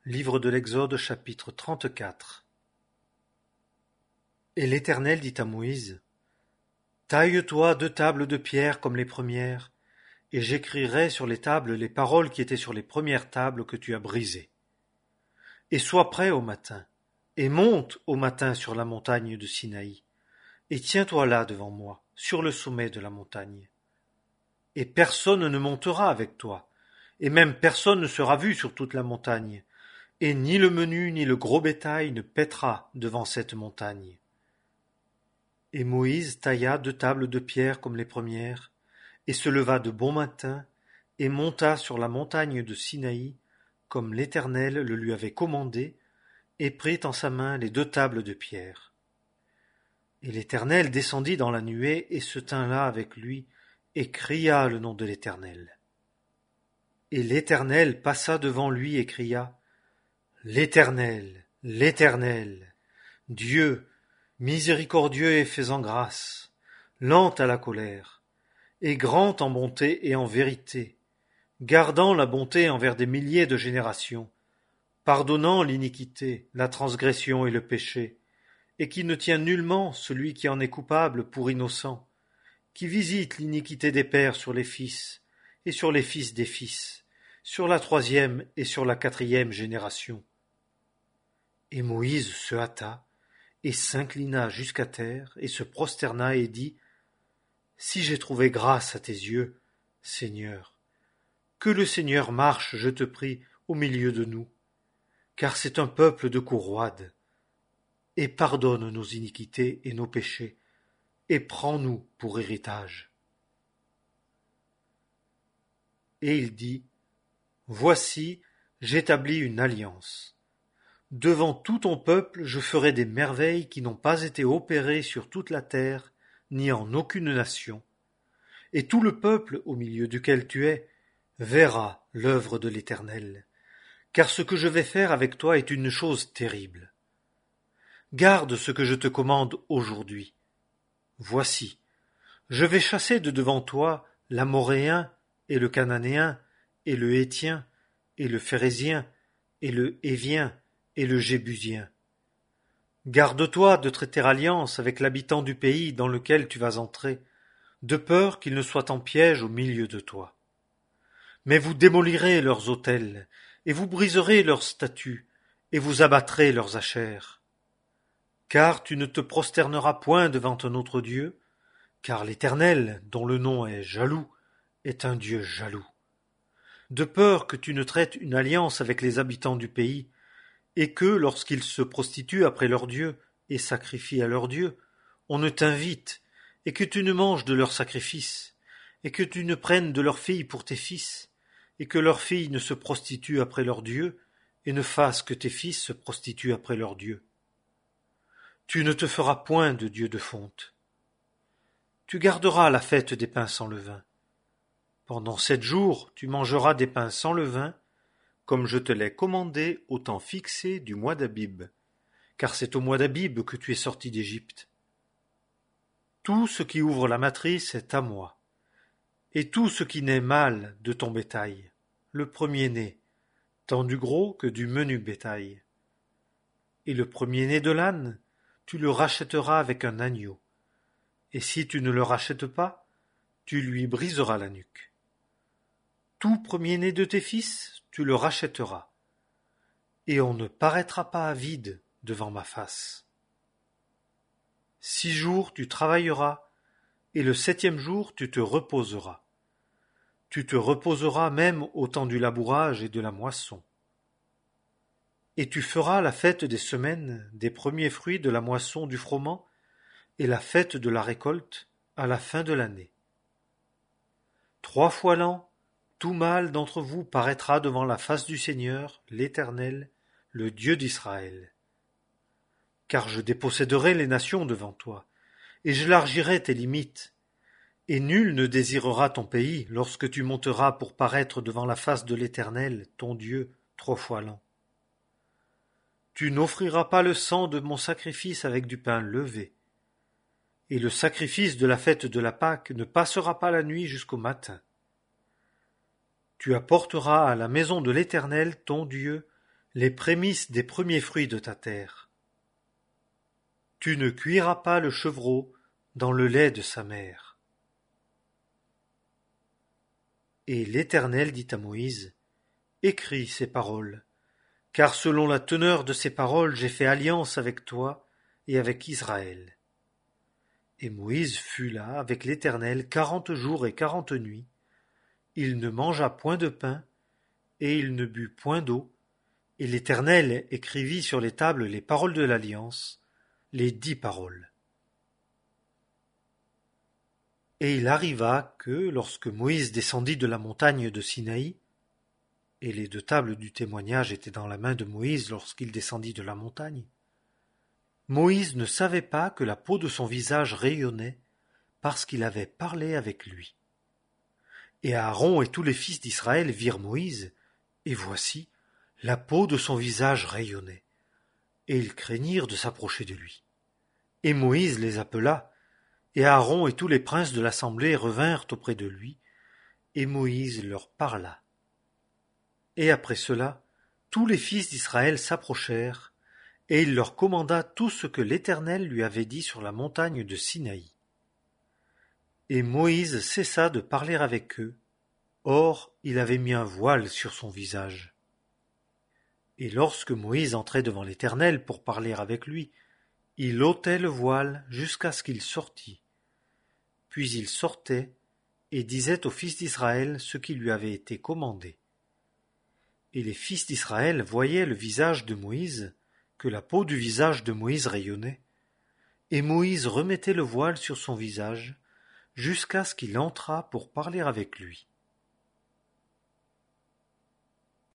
Livre de l'Exode chapitre 34. Et l'Éternel dit à Moïse, taille-toi 2 tables de pierre comme les premières, et j'écrirai sur les tables les paroles qui étaient sur les premières tables que tu as brisées. Et sois prêt au matin, et monte au matin sur la montagne de Sinaï, et tiens-toi là devant moi, sur le sommet de la montagne. Et personne ne montera avec toi, et même personne ne sera vu sur toute la montagne, et ni le menu ni le gros bétail ne paîtra devant cette montagne. Et Moïse tailla 2 tables de pierre comme les premières, et se leva de bon matin, et monta sur la montagne de Sinaï, comme l'Éternel le lui avait commandé, et prit en sa main les 2 tables de pierre. Et l'Éternel descendit dans la nuée, et se tint là avec lui, et cria le nom de l'Éternel. Et l'Éternel passa devant lui et cria, L'Éternel, l'Éternel, Dieu, miséricordieux et faisant grâce, lent à la colère, et grand en bonté et en vérité, gardant la bonté envers des milliers de générations, pardonnant l'iniquité, la transgression et le péché, et qui ne tient nullement celui qui en est coupable pour innocent, qui visite l'iniquité des pères sur les fils, et sur les fils des fils, sur la 3e et sur la 4e génération. Et Moïse se hâta, et s'inclina jusqu'à terre, et se prosterna, et dit, Si j'ai trouvé grâce à tes yeux, Seigneur, que le Seigneur marche, je te prie, au milieu de nous, car c'est un peuple de cou roide, et pardonne nos iniquités et nos péchés, et prends-nous pour héritage. Et il dit, Voici, j'établis une alliance. Devant tout ton peuple, je ferai des merveilles qui n'ont pas été opérées sur toute la terre, ni en aucune nation. Et tout le peuple au milieu duquel tu es verra l'œuvre de l'Éternel, car ce que je vais faire avec toi est une chose terrible. Garde ce que je te commande aujourd'hui. Voici, je vais chasser de devant toi l'Amoréen et le Cananéen et le Héthien et le Phérézien et le Hévien et le Jébusien. Garde-toi de traiter alliance avec l'habitant du pays dans lequel tu vas entrer, de peur qu'il ne soit en piège au milieu de toi. Mais vous démolirez leurs autels, et vous briserez leurs statues, et vous abattrez leurs ashères. Car tu ne te prosterneras point devant un autre Dieu, car l'Éternel, dont le nom est jaloux, est un Dieu jaloux. De peur que tu ne traites une alliance avec les habitants du pays, et que, lorsqu'ils se prostituent après leur Dieu et sacrifient à leur Dieu, on ne t'invite, et que tu ne manges de leurs sacrifices, et que tu ne prennes de leurs filles pour tes fils, et que leurs filles ne se prostituent après leur Dieu, et ne fassent que tes fils se prostituent après leur Dieu. Tu ne te feras point de Dieu de fonte. Tu garderas la fête des pains sans levain. Pendant 7 jours, tu mangeras des pains sans levain, comme je te l'ai commandé au temps fixé du mois d'Abib, car c'est au mois d'Abib que tu es sorti d'Égypte. Tout ce qui ouvre la matrice est à moi, et tout ce qui naît mâle de ton bétail, le premier-né, tant du gros que du menu bétail. Et le premier-né de l'âne, tu le rachèteras avec un agneau, et si tu ne le rachètes pas, tu lui briseras la nuque. Tout premier-né de tes fils, tu le rachèteras, et on ne paraîtra pas vide devant ma face. 6 jours tu travailleras, et le 7e jour tu te reposeras. Tu te reposeras même au temps du labourage et de la moisson. Et tu feras la fête des semaines, des premiers fruits de la moisson du froment, et la fête de la récolte à la fin de l'année. 3 fois l'an, tout mâle d'entre vous paraîtra devant la face du Seigneur, l'Éternel, le Dieu d'Israël. Car je déposséderai les nations devant toi, et j'élargirai tes limites, et nul ne désirera ton pays lorsque tu monteras pour paraître devant la face de l'Éternel, ton Dieu, 3 fois l'an. Tu n'offriras pas le sang de mon sacrifice avec du pain levé, et le sacrifice de la fête de la Pâque ne passera pas la nuit jusqu'au matin. Tu apporteras à la maison de l'Éternel, ton Dieu, les prémices des premiers fruits de ta terre. Tu ne cuiras pas le chevreau dans le lait de sa mère. Et l'Éternel dit à Moïse, écris ces paroles, car selon la teneur de ces paroles j'ai fait alliance avec toi et avec Israël. Et Moïse fut là avec l'Éternel 40 jours et 40 nuits. Il ne mangea point de pain, et il ne but point d'eau, et l'Éternel écrivit sur les tables les paroles de l'alliance, les 10 paroles. Et il arriva que, lorsque Moïse descendit de la montagne de Sinaï, et les 2 tables du témoignage étaient dans la main de Moïse lorsqu'il descendit de la montagne, Moïse ne savait pas que la peau de son visage rayonnait parce qu'il avait parlé avec lui. Et Aaron et tous les fils d'Israël virent Moïse, et voici, la peau de son visage rayonnait, et ils craignirent de s'approcher de lui. Et Moïse les appela, et Aaron et tous les princes de l'assemblée revinrent auprès de lui, et Moïse leur parla. Et après cela, tous les fils d'Israël s'approchèrent, et il leur commanda tout ce que l'Éternel lui avait dit sur la montagne de Sinaï. Et Moïse cessa de parler avec eux, or il avait mis un voile sur son visage. Et lorsque Moïse entrait devant l'Éternel pour parler avec lui, il ôtait le voile jusqu'à ce qu'il sortît. Puis il sortait et disait aux fils d'Israël ce qui lui avait été commandé. Et les fils d'Israël voyaient le visage de Moïse, que la peau du visage de Moïse rayonnait, et Moïse remettait le voile sur son visage, jusqu'à ce qu'il entrât pour parler avec lui.